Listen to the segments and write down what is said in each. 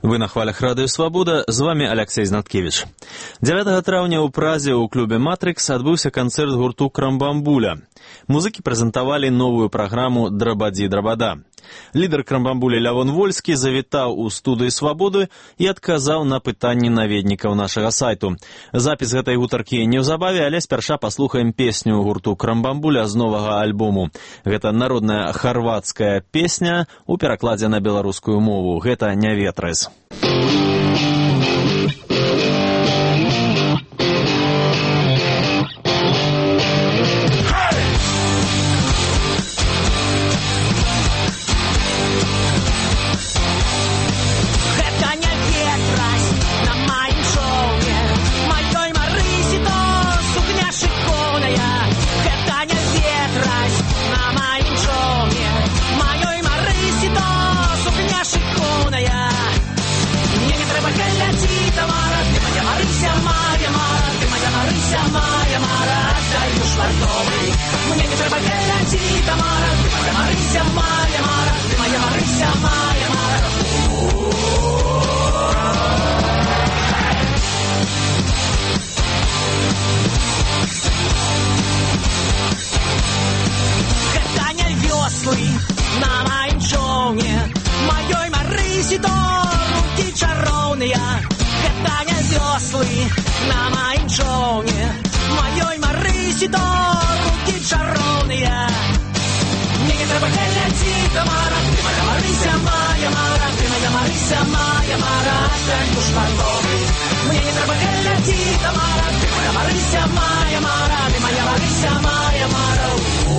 Вы на хвалях Радыё Свабода, з вами Алексей Знаткевич. 9 траўня ў Празе ў клубе «Матрикс» адбыўся канцэрт гурту «Крамбамбуля». Музыкі прэзентавалі новую праграму «Драбадзі-драбада». Лідар «Крамбамбуля» Лявон Вольскі завітаў у студыю «Свабоды» і адказаў на пытанні наведнікаў нашага сайту. Запіс гэтай гутаркі неўзабаве, але спярша паслухаем песню гурту «Крамбамбуля» з новага альбому. Гэта народная харвацкая песня у перакладзе на беларускую мову. Гэта «Не ветрыз». На моим човне, моей Марыси до руки чаровные. Это не веслы на моим човне, моей Марыси до руки чаровные. Мне не треба глядеть, Тамара, ты моя Марыся, моя Мара, ты моя Марыся, моя Мара, опять душ мордовый. Мне не треба глядеть, Тамара, ты моя Марыся, моя Мара, ты моя Марыся, моя Мара.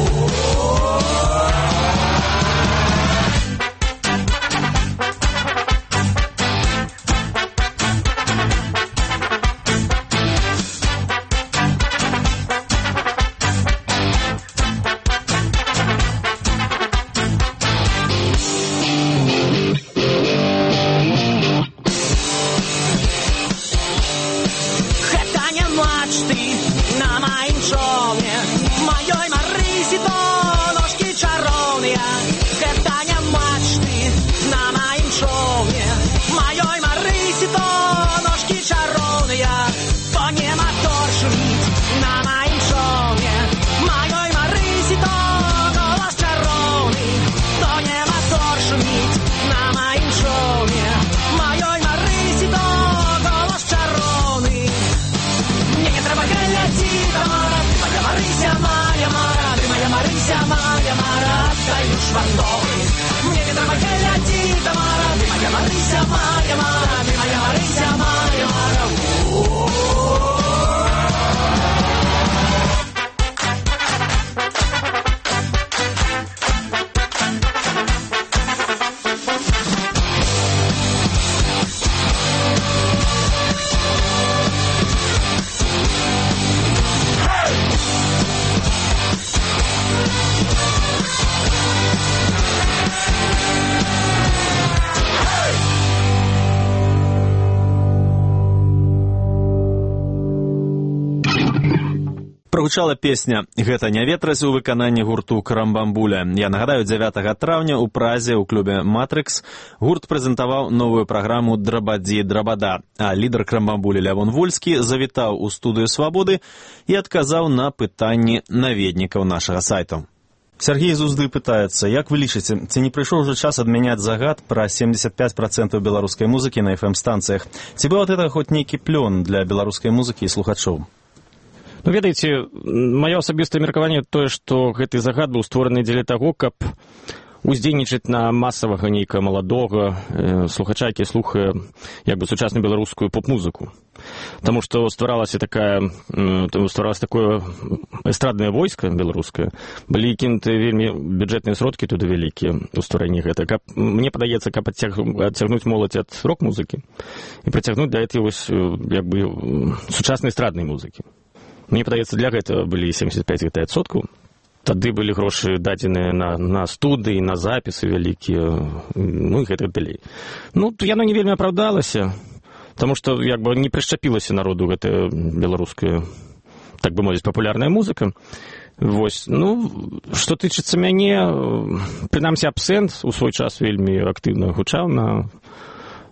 Мне не треба глядеть, Тамара, ты моя Марыся, моя Мара, ты моя Марыся, моя Мара. Прагучала песня «Гэта не ветрыз» у выкананні гурту «Крамбамбуля». Я нагадаю, 9 траўня ў Празе ў клубе «Матрикс» гурт прэзентаваў новую праграму «Драбадзі-драбада», а лідар «Крамбамбуля» Лявон Вольскі завітаў у студыю «Свабоды» і адказаў на пытанні наведнікаў нашага сайту. Сергей з Узды пытаецца, як вы лічыце, ці не прыйшоў ужо час адмяняць загад пра 75% беларускай музыкі на FM-станцыях? Ці быў ад гэтага хоць нейкі плён для беларускай музыкі і слухачоў? Ну, ведаеце, маё асабістае меркаванне тое, што гэты загад быў створаны дзеля таго, каб уздзейнічаць на масавага нейкага маладога слухача, які слухае як бы сучасную беларускую поп-музыку. Таму што стваралася такое эстраднае войска беларускае, былі кінуты вельмі бюджэтныя сродкі туды вялікія ў стварэнні гэта. Мне падаецца, каб адцягнуць моладзь ад рок-музыкі і прыцягнуць да этой вось як бы сучаснай эстраднай музыкі. Мне падаецца, для гэтага былі 75%. Тады былі грошы дадзеныя на студыі, на запісы вялікія, ну і гэтак далей. Ну, яно не вельмі апраўдалася, таму што як бы не прышчапілася народу гэтая беларуская, так бы мовіць, папулярная музыка. Вось, ну, што тычыцца мяне, прынамсі абсент у свой час вельмі актыўна гучаў на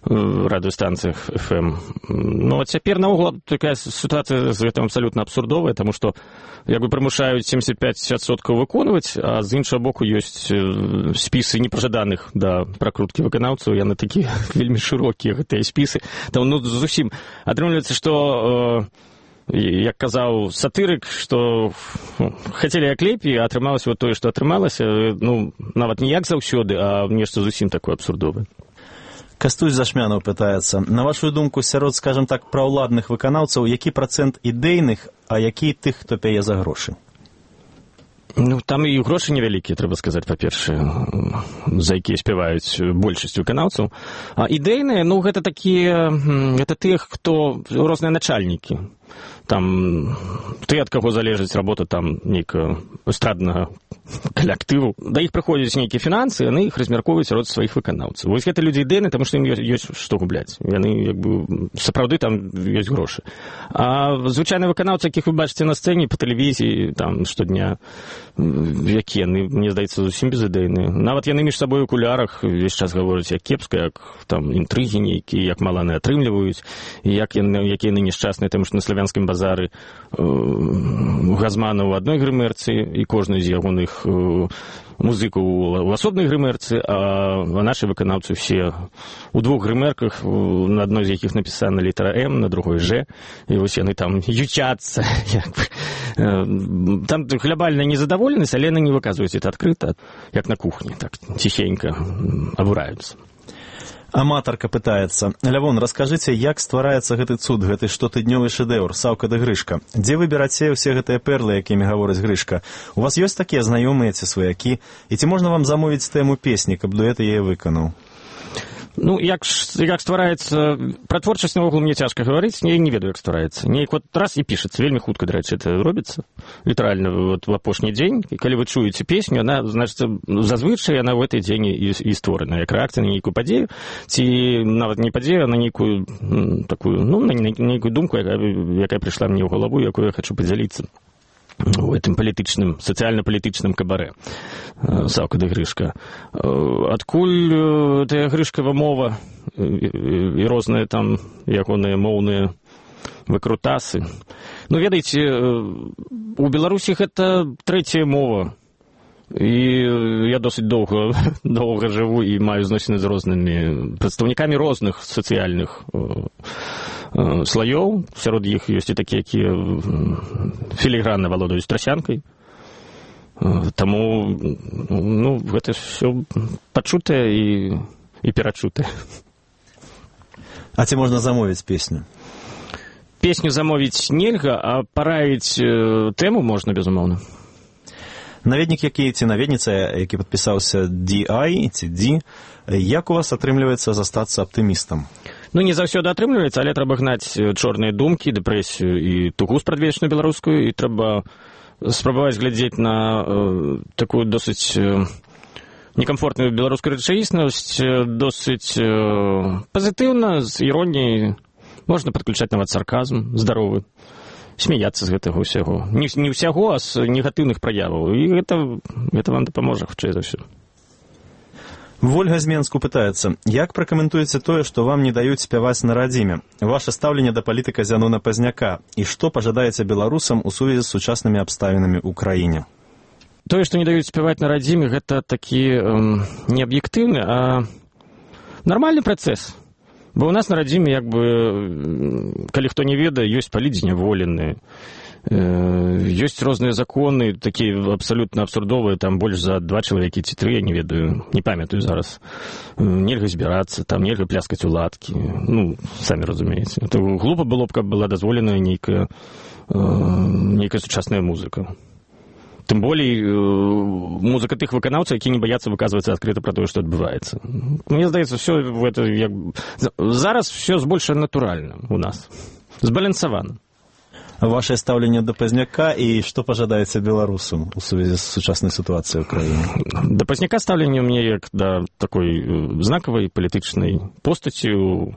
радыёстанцыях FM. Ну, а цяпер наогул такая сітуацыя з гэтым абсалютна абсурдовая, таму што як бы прымушаюць 75% выконваць, а з іншага боку ёсць спісы непажаданых да пракруткі выканаўцаў, яны такія вельмі шырокія, гэтыя спісы. Там, ну, зусім атрымліваецца, што як казаў сатырык, што хацелі як лепей, а атрымалася вот тое, што атрымалася, ну, нават не як заўсёды, а нешта зусім такое абсурдовае. Кастусь Зашмянаў пытаецца. На вашу думку, сярод, скажем так, праўладных выканаўцаў, які працэнт ідэйных, а які тых, хто пяе за грошы? Ну, там і грошы невялікія, трэба сказаць, па-першае, за якія спяваюць большасць выканаўцаў. А ідэйныя, ну, гэта такія, гэта тых, хто розныя начальнікі. Там, ты ад каго залежыць работа там нейкага эстраднага калектыву. Да іх прыходзяць нейкія фінансы, яны іх размяркоўваюць сярод сваіх выканаўцаў. Вось гэта людзі ідэйныя, таму што ім ёсць што губляць. Яны, як бы, сапраўды там ёсць грошы. А звычайныя выканаўцы, якіх вы бачыце на сцэне, па тэлевізіі, там, штодня, якія, мне здаецца, зусім безыдэйныя. Нават яны між сабой у окулярах увесь час гавораць, як кепска, як там інтрыгі нейкія, як мала яны атрымліваюць, і якія яны нешчасныя, таму што на славянскім базары Газмана ў адной грымерцы і кожны з ягоных музыкаў у асобнай грымерцы, а нашы выканаўцы ўсе у двух грымерках, на адной з якіх напісана літара М, на другой Ж, і вось яны там ючацца. Там глобальная незадаволенасць, але яны не выказваюць это адкрыта, як на кухні, так ціхенька абураюцца. Аматарка пытаецца. Лявон, раскажыце, як ствараецца гэты цуд, гэты штотыднёвы шэдэўр, Саўка ды Грышка? Дзе вы бераце ўсе гэтыя перлы, якімі гаворыць Грышка? У вас ёсць такія знаёмыя ці сваякі? І ці можна вам замовіць тэму песні, каб дуэт яе выканаў? Ну, як ствараецца... Пра творчасць наогул мне цяжка гаварыць, я не ведаю, як ствараецца. Неяк вот раз і пішацца, вельмі хутка, дарэчы, это робіцца. Літаральна, вот в апошні дзень, і калі вы чуеце песню, она, значит, зазвычай яна ў гэты дзень і створана, як рэакцыя на нейкую падзею, ці нават не падзею, а на нейкую такую, ну, на нейкую думку, якая прыйшла мне ў галаву, якую я хачу падзяліцца у гэтым палітычным, сацыяльна-палітычным кабарэ. Саўка ды Грышка. Адкуль тая грышкава мова і розныя там ягоныя моўныя выкрутасы? Ну, ведаеце, у Беларусі гэта трэцяя мова. І я досыць доўга жыву і маю зносіны з рознымі прадстаўнікамі розных сацыяльных слаёў. Сярод іх ёсць і такія, якія філігранна валодаюць трасянкай. Таму, ну, гэта ўсё пачутае і перачутае. А ці можна замовіць песню? Песню замовіць нельга, а параіць тэму можна, безумоўна. Наведнік, ці наведніца, які падпісаўся DI ці D, як у вас атрымліваецца застацца аптымістам? Ну, не заўсёды атрымліваецца, але трэба гнаць чорныя думкі, дэпрэсію і тугу спрадвечную беларускую, і трэба спрабаваць глядзець на такую досыць некамфортную беларускую рэчаіснасць, досыць пазітыўна, з іроніяй, можна падключаць нават сарказм здаровы. Смяяцца з гэтага ўсяго. Не ўсяго, а з негатыўных праяваў. І гэта вам дапаможа, хутчэй за ўсё. Вольга з Менску пытаецца, як пракаментуеце тое, што вам не даюць спяваць на радзіме? Ваше стаўленне да палітыка Зянона Пазняка. І што пажадаеце беларусам у сувязі з сучаснымі абставінамі ў краіне? Тое, што не даюць спяваць на радзіме, гэта такі не аб'ектыўны, а нармальны працэс. Бо ў нас на радзіме, як бы, калі хто не ведае, ёсць палітзняволеныя, ёсць розныя законы, такія абсалютна абсурдовыя, там больш за 2 чалавекі ці 3, я не ведаю, не памятаю зараз. Нельга збірацца, там нельга пляскаць у ладкі. Ну, самі разумееце. Это глупа было б, каб была дазволеная нейкая сучасная музыка. Тым болей музыка тых выканаўцаў, які не баяцца выказвацца адкрыта пра тое, што адбываецца. Мне здаецца, все гэта як зараз все збольшага натуральна у нас, збалансавана. Ваше стаўленне да Пазняка і што пажадаеце беларусам у сувязі з сучаснай сітуацыяй ў краіне? Да Пазняка стаўленне мне як да такой знакавай палітычнай постаці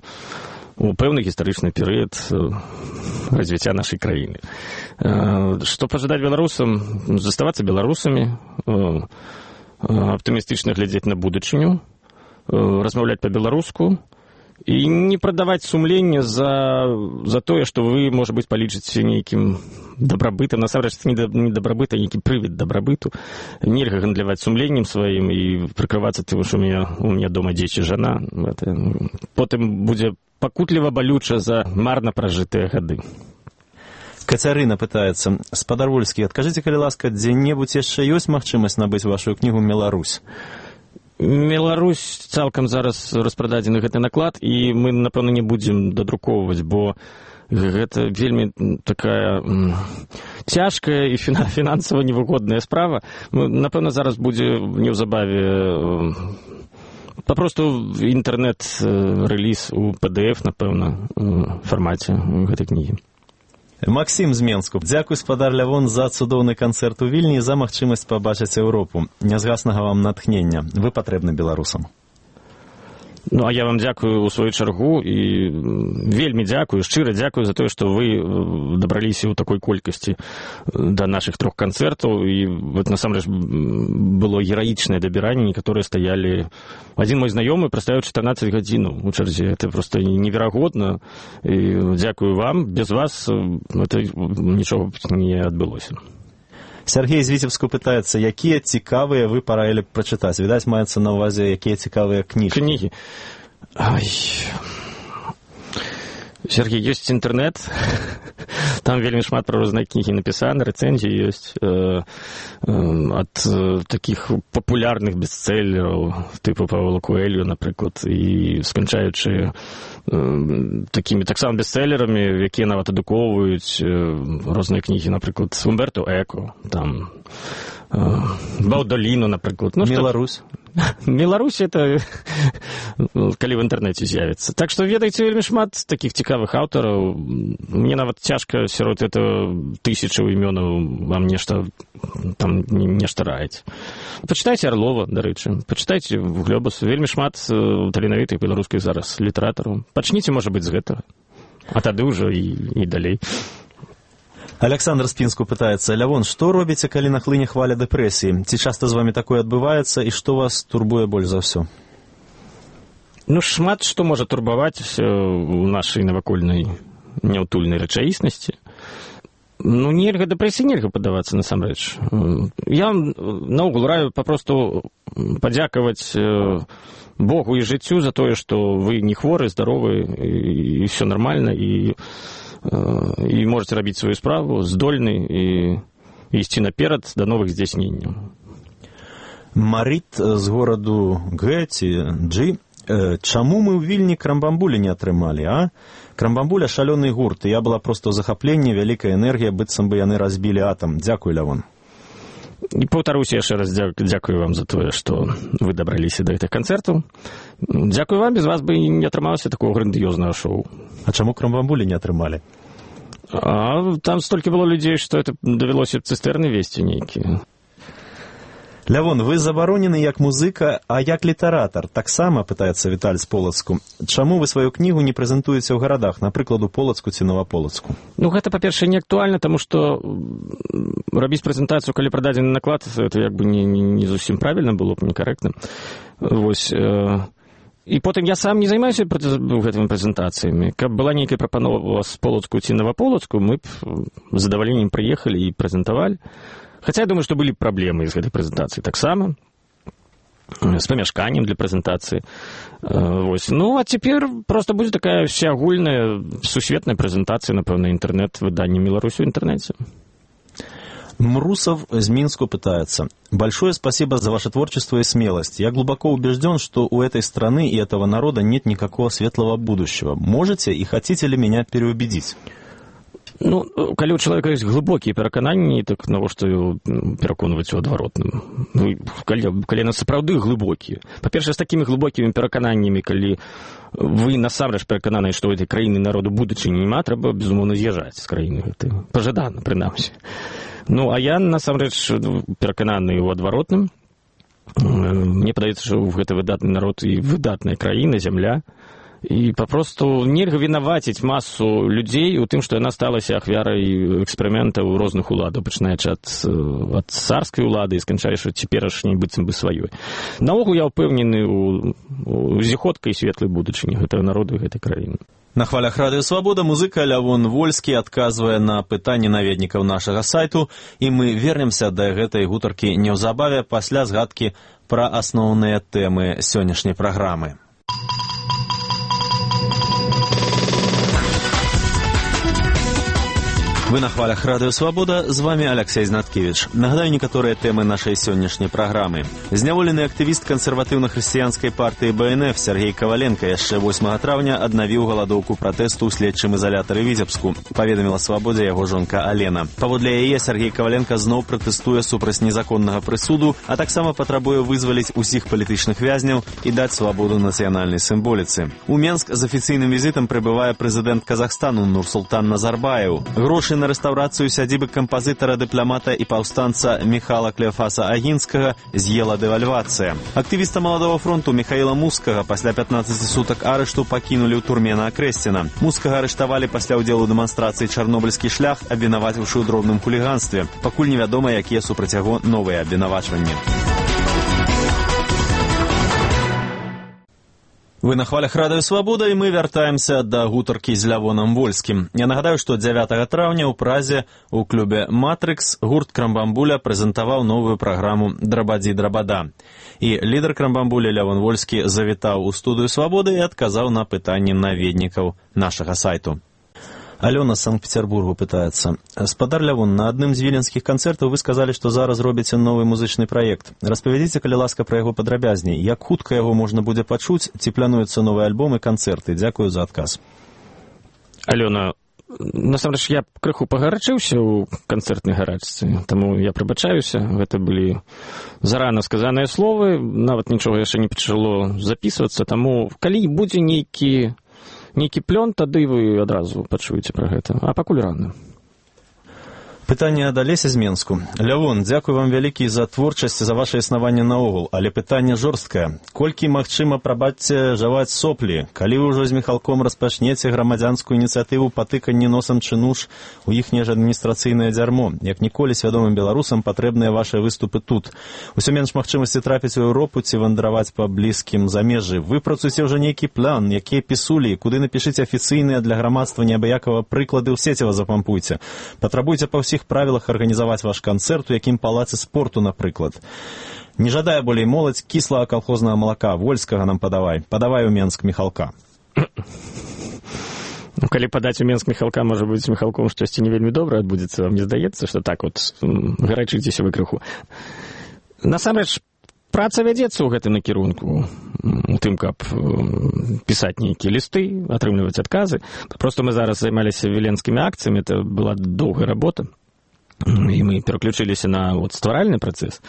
у пэўны гістарычны перыяд развіцця нашай краіны. Што пажадаць беларусам? Заставацца беларусамі, аптымістычна глядзець на будучыню, размаўляць па-беларуску І не прадаваць сумленне за тое, што вы, можа быць, палічыце нейкім дабрабытам. Насамрэч, не дабрабыт, а нейкі прывід дабрабыту. Нельга гандляваць сумленнем сваім і прыкрывацца тым, што у мяне дома дзеці, жана. Потым будзе пакутліва балюча за марна пражытыя гады. Кацярына пытаецца: спадар Вольскі, адкажыце, калі ласка, дзе-небудзь яшчэ ёсць магчымасць набыць вашу кнігу «Меларусь»? Меларусь цалкам зараз распрададзены гэты наклад, і мы, напэўна, не будзем дадрукоўваць, бо гэта вельмі такая цяжкая і фінансава невыгодная справа. Напэўна, зараз будзе неўзабаве папросту інтэрнэт-рэліз у PDF, напэўна, фармаце гэтай кнігі. Максім з Менску. Дзякуй, спадар Лявон, за цудоўны канцэрт у Вільні і за магчымасць пабачыць Еўропу. Нязгаснага вам натхнення. Вы патрэбны беларусам. Ну, а я вам дзякую ў сваю чаргу і вельмі дзякую, шчыра дзякую за тое, што вы дабраліся ў такой колькасці да нашых 3 канцэртаў. І вот, насамрэч, было гераічнае дабіранне, некаторыя стаялі... Адзін мой знаёмы прастаяў 14 гадзінаў у чарзе. Это просто неверагодна. І дзякую вам. Без вас это нічога не адбылося. Сергей з Віцебску пытаецца, якія цікавыя вы параілі б прачытаць? Відаць, маецца на ўвазе, якія цікавыя кніжкі. Кнігі. Ай... Сергей, ёсць інтэрнэт. Там вельмі шмат пра розныя кнігі напісаны, рэцэнзіі ёсць ад такіх папулярных бестселлераў, типу Паула Коэльо, напрыклад, і сканчаючы такімі таксама бестселлерамі, якія нават адукоўваюць розныя кнігі, напрыклад, Умберто Эко, там, Баудоліно, напрыклад. Ну, Беларусь. Беларусь это калі в інтэрнэце з'явіцца. Так што ведаеце, вельмі шмат такіх цікавых аўтараў. Мне нават цяжка сярод это тысячаў імёнаў вам нешта там нешта раіць. Пачытайце Арлова, дарэчы, пачытайце Глёбус, вельмі шмат таленавітых беларускіх зараз літаратараў. Пачніце, можа быць, з гэтага. А тады ўжо і далей. Александр з Пінску пытаецца: Лявон, што робіце, калі нахлыне хваля дэпрэсіі? Ці часта з вамі такое адбываецца, і што вас турбуе больш за ўсё? Ну, шмат што можа турбаваць у нашай навакольнай няўтульнай рэчаіснасці. Ну, нельга дэпрэсіі, нельга падавацца, насамрэч. Я наогул раю папросту падзякаваць Богу і жыццю за тое, што вы не хворы, здаровы, і ўсё нармальна, і можете рабіць сваю справу, здольны і ісці наперад да новых здзяйсненняў. Марит з гораду Г ці G. Чаму мы ў Вільні Крамбамбулі не атрымалі, а? Крамбамбуля шалёны гурт, і я была проста ў захапленні, вялікая энергія, быццам бы яны разбілі атам. Дзякуй, Лявон. І паўтаруся яшчэ раз, дзякую вам за тое, што вы дабраліся да гэтых канцэртаў. Дзякую вам, без вас бы не атрымалася такого грандыёзнага шоу. А чаму Крамбамбулі не атрымалі? А там столькі было людзей, што это давялося цыстэрны весці нейкія. Лявон, вы забаронены як музыка, а як літаратар. Таксама, пытаецца Віталь з Полацку. Чаму вы сваю кнігу не прэзентуеце ў гарадах, напрыклад, у Полацку ці Новаполацку? Ну, гэта, па-першае, не актуальна, таму што рабіць прэзентацыю, калі прададзены наклад, это як бы не зусім правільна было б, некарэктна. Вось. І потым я сам не займаюся гэтымі прэзентацыямі. Каб была нейкая прапанова з Полацку ці Новаполацку, мы б з задавальненнем прыехалі і прэзентавалі. Хаця я думаю, што былі праблемы з гэтай прэзентацыі таксама, з памяшканнем для прэзентацыі. Вось. Ну, а цяпер проста будзе такая всеагульная сусветная прэзентацыя, напэўна, інтэрнэт-выданне «Меларусь» у інтэрнэце. Мрусов из Минска пытается. Большое спасибо за ваше творчество и смелость. Я глубоко убежден, что у этой страны и этого народа нет никакого светлого будущего. Можете и хотите ли меня переубедить? Ну, калі ў чалавека ёсць глыбокія перакананні, так навошта пераконваць у адваротным? Калі яны сапраўды глыбокія. Па-першае, з такімі глыбокімі перакананнямі, калі вы насамрэч перакананы, што ў этой краіны народу будучыні няма, трэба, безумоўна, з'язджаць з краіны гэтай. Пажадана, прынамсі. Ну, а я, насамрэч, перакананы ў адваротным. Мне падаецца, што гэта выдатны народ і выдатная краіна, зямля. І папросту нельга вінаваціць масу людзей у тым, што яна сталася ахвярай эксперыментаў розных уладаў, пачынаючы ад царскай улады і сканчаючы цяперашняй быццам бы сваёй. Наогул я ўпэўнены у зіходкай светлай будучыні гэтага народу і гэтай краіны. На хвалях Радыё Свабода музыка Лявон Вольскі адказвае на пытанні наведнікаў нашага сайту, і мы вернемся да гэтай гутаркі неўзабаве пасля згадкі пра асноўныя тэмы сённяшняй праграмы. Вы на хвалях Радыё Свабода, з вами Алексей Знаткевич. Нагадаю некаторыя тэмы нашай сённяшняй праграмы. Зняволены актывіст кансерватыўна-хрысціянскай партыі БНФ Сергей Коваленко яшчэ 8 траўня аднавіў галадоўку пратэсту ў следчым ізалятары Віцебску, паведаміла Свабодзе яго жонка Алена. Паводле яе Сергей Коваленко зноў пратэстуе супраць незаконнага прысуду, а таксама патрабуе вызваліць усіх палітычных вязняў і даць свабоду нацыянальнай сімволіцы. У Менск з афіцыйным візітам прыбывае прэзідэнт Казахстану Нурсултан Назарбаев. Грошы на рэстаўрацыю сядзібы кампазітара, дыпламата і паўстанца Михала Клеофаса Агінскага з'ела дэвальвацыя. Актывіста Маладога фронту Михаіла Мускага пасля 15 сутак арышту пакінулі ў турме на Акрэсціна. Мускага арыштавалі пасля ўдзелу ў дэманстрацыі «Чарнобыльскі шлях», абвінаваціўшы ў дробным хуліганстве. Пакуль невядома, якія супраць яго новыя абвінавачванні. Вы на хвалях Радыё Свабода, і мы вяртаемся да гутаркі з Лявонам Вольскім. Я нагадаю, што 9 траўня ў Празе у клубе «Матрикс» гурт «Крамбамбуля» прэзентаваў новую праграму «Драбадзі драбада». І лідар «Крамбамбуля» Лявон Вольскі завітаў у студыю «Свабоды» і адказаў на пытанні наведнікаў нашага сайту. Алена з Санкт-Петербургу пытаецца. Спадар Лявон, на адным з віленскіх канцэртаў вы сказалі, што зараз робіце новы музычны праект. Распавядзіце, калі ласка, пра яго падрабязней. Як хутка яго можна будзе пачуць, ці плануюцца новыя альбомы, канцэрты? Дзякую за адказ. Алена, насамрэч, я крыху пагарачыўся ў канцэртнай гарачцы, таму я прабачаюся. Гэта былі зарана сказаныя словы, нават нічога яшчэ не пачало запісвацца, таму калі будзе нейкі плён, тады вы адразу пачуеце пра гэта. А пакуль рана. Пытанне ад Алеся з Менску. Лявон, дзякуй вам вялікі за творчасць, за ваше існаванне наогул, але пытанне жорсткае. Колькі магчыма, прабачце, жаваць соплі? Калі вы ўжо з Міхалком распачнеце грамадзянскую ініцыятыву патыканне носам чынуш у іхняе ж адміністрацыйнае дзярмо? Як ніколі свядомым беларусам патрэбныя вашыя выступы тут. Усё менш магчымасці трапіць у Еўропу ці вандраваць па блізкім замежжы. Выпрацуйце ўжо нейкі план, якія пісулі, куды напішыце афіцыйныя для грамадства неабыякава прыклады ў сеціва запампуйце. Патрабуйце па ўсіх правілах арганізаваць ваш канцэрт, у якім палацы спорту, напрыклад. Не жадае болей моладзь кіслага калхознага малака, Вольскага нам падавай. Падавай у Менск Міхалка. Калі падаць у Менск Міхалка, можа быць, з Міхалком штосьці не вельмі добра адбудзецца. Вам не здаецца, што так от гарачыцеся вы крыху. Насамрэч, праца вядзецца ў гэтым накірунку, у тым, каб пісаць нейкія лісты, атрымліваць адказы. Просто мы зараз займаліся віленскімі акцыямі, это была доўгая работа. І мы пераключыліся на стваральны працэс.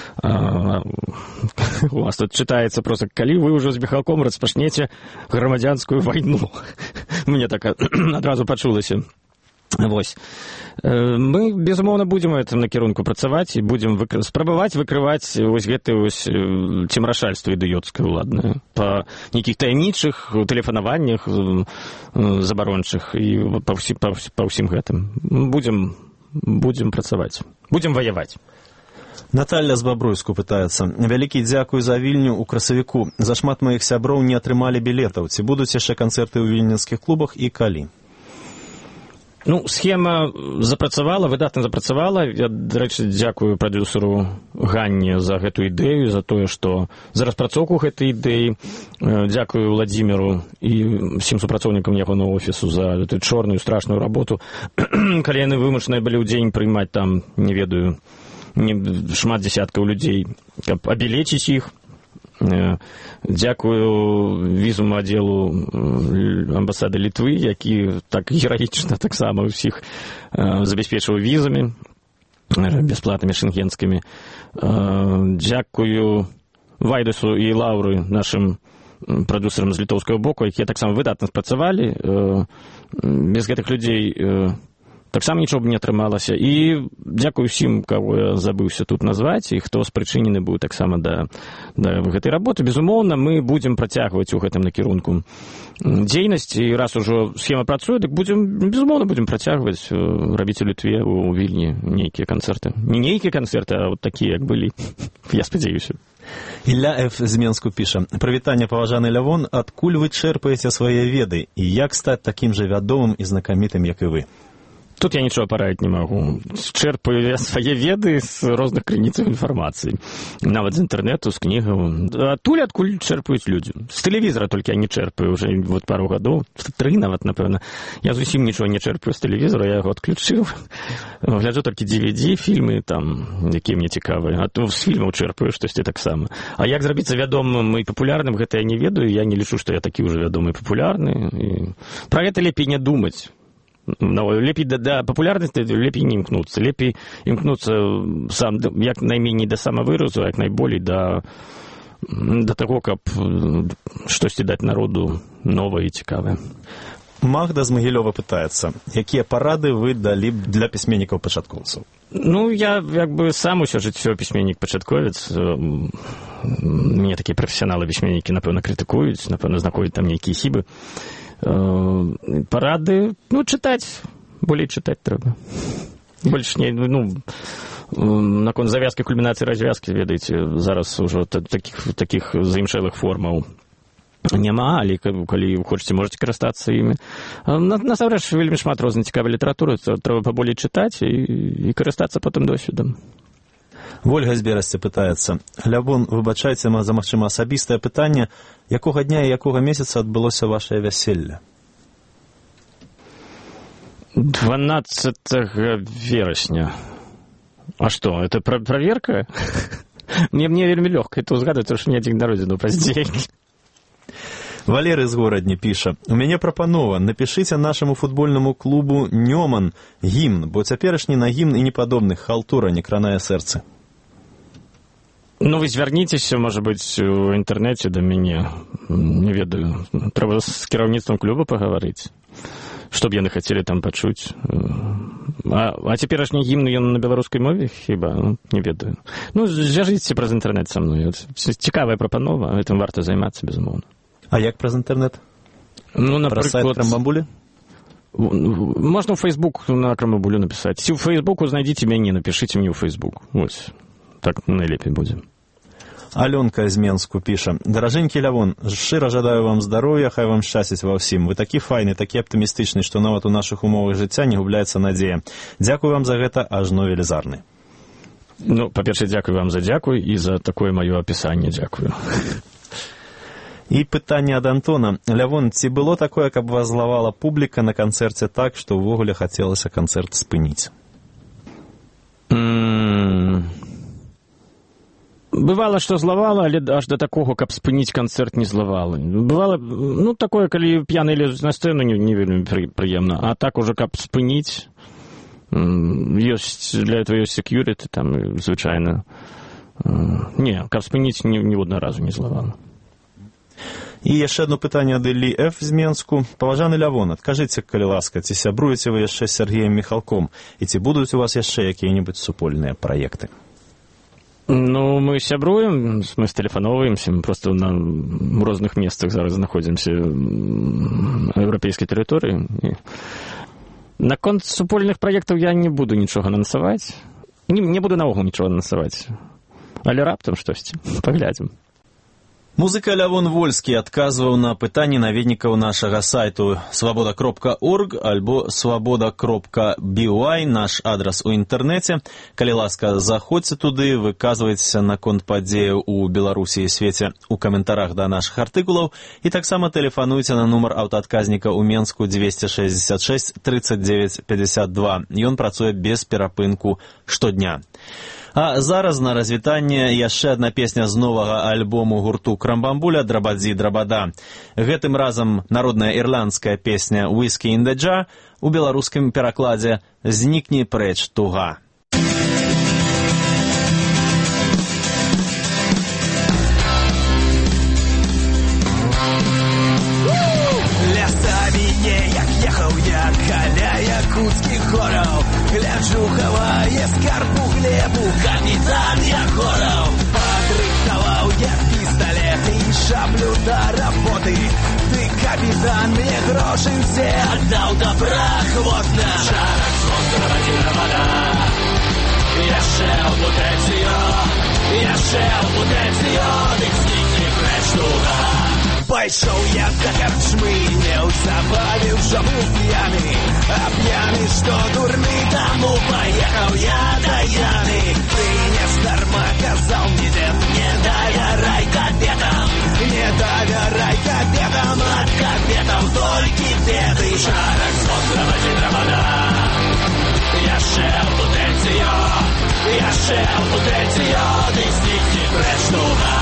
У вас тут чытаецца просто, калі вы ўжо з Міхалком распачнеце грамадзянскую вайну. Мне так адразу пачулася. Вось. Мы, безумоўна, будзем у гэтым накірунку працаваць і будзем спрабаваць выкрываць вось гэтае цемрашальства ідыёцкае ўладнае па нейкіх таямнічых тэлефанаваннях забарончых і па ўсім гэтым. Будзем працаваць. Будзем ваяваць. Наталля з Бабруйску пытаецца. Вялікі дзякуй за Вільню ў красавіку. Зашмат маіх сяброў не атрымалі білетаў. Ці будуць яшчэ канцэрты ў вільнінскіх клубах і калі? Схема запрацавала, выдатна запрацавала. Я, дарэчы, дзякую прадюсеру Ганне за гэту ідэю, за тое, што за распрацоўку гэтай ідэі. Дзякую Владзіміру і ўсім супрацоўнікам ягонага офісу за эту чорную страшную работу. Калі яны вымушаныя былі ў дзень прыймаць там, не ведаю, шмат дзесяткаў людзей, каб абілечыць іх. Дзякую візаваму аддзелу амбасады Літвы, які так гераічна таксама ўсіх забяспечваў візамі бясплатнымі шенгенскімі. Дзякую Вайдасу і Лаўры, нашым прадюсерам з літоўскага боку, якія таксама выдатна спрацавалі. Без гэтых людзей таксама нічого б не атрымалася. І дзякую ўсім, каго я забыўся тут назваць, і хто спрычынены быў таксама да гэтай работы. Безумоўна, мы будзем працягваць у гэтым накірунку дзейнасць, і раз ужо схема працуе, дык безумоўна, будзем працягваць рабіць у Літве, у Вільні нейкія канцэрты. Не нейкія канцэрты, а вот такія, як былі. Я спадзяюся. Ілля Ф. з Менску піша: «Прывітанне, паважаны Лявон, адкуль вы чэрпаеце свае веды і як стаць такім жа вядомым і знакамітым, як і вы?» Тут я нічого параіць не магу. Чэрпаю я свае веды з розных крыніцаў інфармацыі. Нават з інтэрнэту, з кнігаў. Адкуль чэрпаюць людзі. З тэлевізора толькі я не чэрпаю уже вот пару гадоў. 3 нават, напэўна. Я зусім нічого не чэрпаю з тэлевізора, я яго адключыў. Гляджу толькі DVD, фільмы, там, якія мне цікавыя. А то з фільмаў чэрпаю штосьці таксама. А як зрабіцца вядомым і папулярным, гэта я не ведаю. Я не лічу, што я такі ўжо вядомы і папулярны. І пра гэта лепей не думаць. Лепей да папулярнасці лепей не імкнуцца. Лепей імкнуцца як найменей да самавыразу, як найболей да таго, каб штосьці даць народу новае і цікавае. Магда з Магілёва пытаецца: якія парады вы далі для пісьменнікаў-пачаткоўцаў? Я як бы сам усё жыццё пісьменнік-пачатковец. Мне такія прафесіяналы-пісьменнікі, напэўна, крытыкуюць, напэўна, знаходзяць там нейкія хібы. Парады, чытаць, болей чытаць трэба. Больш не, наконт завязкі, кульмінацыі, развязкі, ведаеце, зараз ужо такіх заімшэлых формаў няма, але калі хочаце, можаце карыстацца імі. Насамрэч, вельмі шмат рознай цікавай літаратуры, трэба паболей чытаць і карыстацца потым досведам. Вольга з Берасці пытаецца: «Лявон, выбачайце за, магчыма, асабістае пытанне, якога дня і якога месяца адбылося вашае вяселле?» 12 верасня. А што, это праверка? Мне вельмі лёгка это узгадаць, тому што мне дзень народзіну паздзей. Валерый з Горадні піша: «У мяне прапанова, напішыце нашаму футбольнаму клубу «Нёман» гімн, бо цяперашні на гімн і непадобных халтура не кранае сэрца». Вы звярніцеся, можа быць, у інтэрнэце да мяне. Не ведаю. Трэба з кіраўніцтвам клуба пагаварыць. Што б яны хацелі там пачуць. А цяперашні гімн, ён на беларускай мове хіба? Не ведаю. Звяжыцеся праз інтэрнэт са мной. Цікавая прапанова, гэтым варта займацца, безумоўна. А як праз інтэрнэт? Праз сайт Крамбамбулі? Можна ў Фейсбук на Крамбамбулю напісаць. Ці ў Фейсбуку знайдзіце мяне, напішыце мне ў Фейсбук. Вось. Так найлепей будзе. Алёнка з Менску піша: «Даражэнькі Лявон, шчыра жадаю вам здароўя, хай вам шчасціць ва ўсім. Вы такі файны, такі аптымістычны, што нават у нашых умовах жыцця не губляецца надзея. Дзякую вам за гэта, ажно велізарны». Па-першае, дзякую вам за дзякуй і за такое маё апісанне дзякую. І пытанне ад Антона: «Лявон, ці было такое, каб вас злавала публіка на канцэрце так, што ўвогуле хацелася канцэрт спыніць?» Бывало, што злавала, але аж да такога, каб спыніць канцэрт, не злавала. Бывало, такое, калі п'яны лезуць на сцэну, не вельмі прыемна. А так уже, каб спыніць, для этого ёсць security, там, звычайна. Не, каб спыніць, ні одного разу не злавала. І яшчэ одно пытанне ад Іллі Ф. з Менску. «Паважаны Лявон, адкажыце, калі ласка, ці сябруеце вы яшчэ з Сергеем Міхалком, і ці будуць у вас яшчэ якія-небудзь супольныя праекты?» Мы сябруем, мы стэлефановаемся, мы просто на розных месцах зараз знаходзімся на еўрапейскай тэрыторыі. Наконт супольных праектаў я не буду нічога анансаваць. Не буду наогул нічога анансаваць. Але раптам штосьці. Паглядзім. Музыка Лявон Вольскі адказваў на пытанні наведнікаў нашага сайту свабода.орг альбо свабода.by, наш адрас у інтэрнэце. Калі ласка, заходзьце туды, выказвайцеся наконт падзеяў у Беларусі і свеце у каментарах да нашых артыкулаў і таксама тэлефануйце на нумар аўтаадказніка ў Менску 266 39 52. Ён працуе без перапынку штодня. А зараз на развітанне яшчэ адна песня з новага альбому гурту Крамбамбуля «Драбадзі драбада». Гэтым разам народная ірландская песня «Whiskey in the Jar» у беларускім перакладзе «Знікні прэч туга». Лясамі неяк ехаў я каля якуцкіх гораў. раджу, хавае скарб у глебу. Капітан Ягораў падрыхтаваў я пісталет і шаблю да работы. Ты, капітан, мне грошы все аддаў добраахвотна. Шарак з вострава Динамада, яшчэ ў бутэльцыё, яшчэ ў бутэльцыё, дык знікне прэч туга. Пайшоў я да карчмы, неўзабаве ўжо быў п'яны, а п'яны, што дурны, таму паехаў я да Яны. Ты не здарма казаў мне дзед, не давярай капетам, не давярай капетам, ад капетаў толькі беды. Шарак з вострава Динамада, яшчэ ў бутэльцыё, яшчэ ў бутэльцыё, дык знікне прэч туга.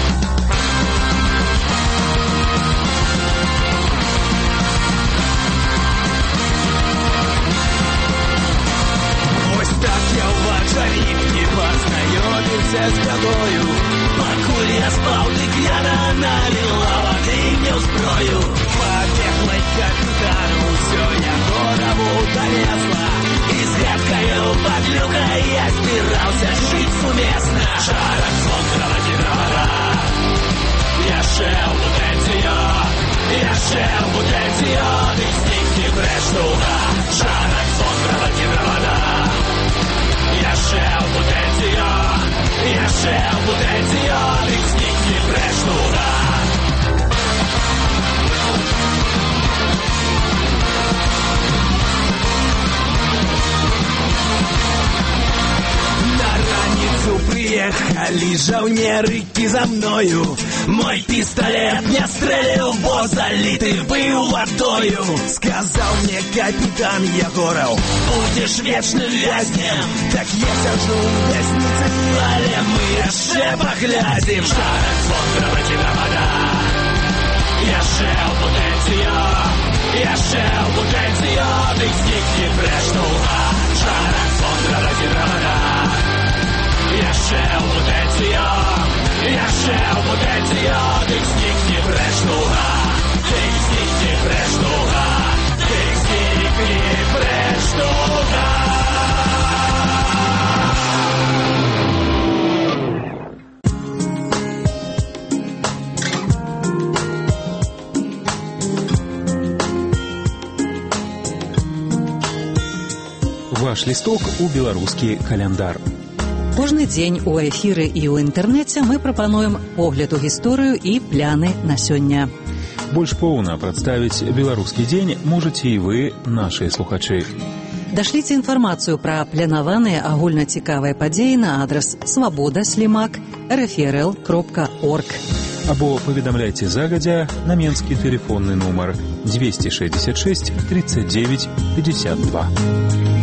Так я ўвачарів не пазнаёміўся з бядою. Пакуль я спаў, дык яна наліла вады мне ў зброю. Пабегла капітану, усё Ягораву давезла, і з гэткаю падлюкай я збіраўся жыць сумесна. Шарак з вострава Динамада, яшчэ ў бутэльцыё, яшчэ ў бутэльцыё, дык знікне прэч туга. Шарак з вострава Динамада, яшчэ ў бутэльцыё, яшчэ ў бутэльцыё, дык знікне прэч туга. На раніцу прыехалі жаўнерыкі за мною. Мой пісталет не стрэліў, бо заліты быў вадою. Сказаў мне капітан Ягораў, будзеш вечным вязнем. Так я сяджу ў вясніцы, але мы яшчэ паглядзім. Шарак з вострава Динамада, яшчэ ў бутэльцыё, яшчэ ў бутэльцыё, дык знікне прэч туга. Шарак з вострава Динамада, яшчэ ў бутэльцыё, яшчэ ў бутэльцыё, дык знікне прэч туга. Дык знікне прэч туга, дык знікне прэч туга. Ваш лісток у беларускі каляндар. Кожны дзень у эфіры і ў інтэрнэце мы прапануем погляд у гісторыю і пляны на сёння. Больш поўна прадставіць беларускі дзень можаце і вы, нашы слухачы. Дашліце інфармацыю пра планаваныя агульнацікавыя падзеі на адрас swaboda@rfrl.org або паведамляйце загадзя на менскі тэлефонны нумар 266 39 52.